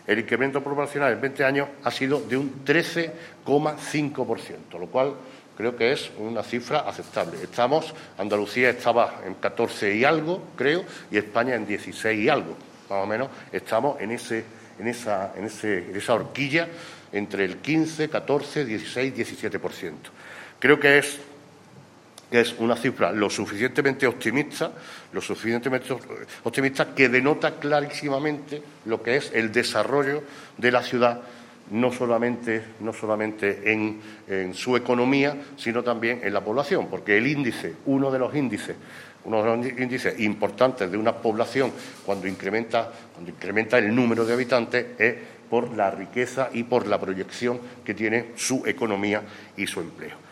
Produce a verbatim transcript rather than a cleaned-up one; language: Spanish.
el incremento poblacional en veinte años ha sido de un trece coma cinco por ciento, lo cual creo que es una cifra aceptable. Estamos, Andalucía estaba en catorce y algo, creo, y España en dieciséis y algo. Más o menos estamos en, ese, en, esa, en, ese, en esa horquilla entre el quince, catorce, dieciséis, diecisiete por ciento. Creo que es, que es una cifra lo suficientemente optimista, lo suficientemente optimista que denota clarísimamente lo que es el desarrollo de la ciudad, no solamente, no solamente en, en su economía, sino también en la población, porque el índice, uno de los índices, uno de los índices importantes de una población cuando incrementa, cuando incrementa el número de habitantes es por la riqueza y por la proyección que tiene su economía y su empleo.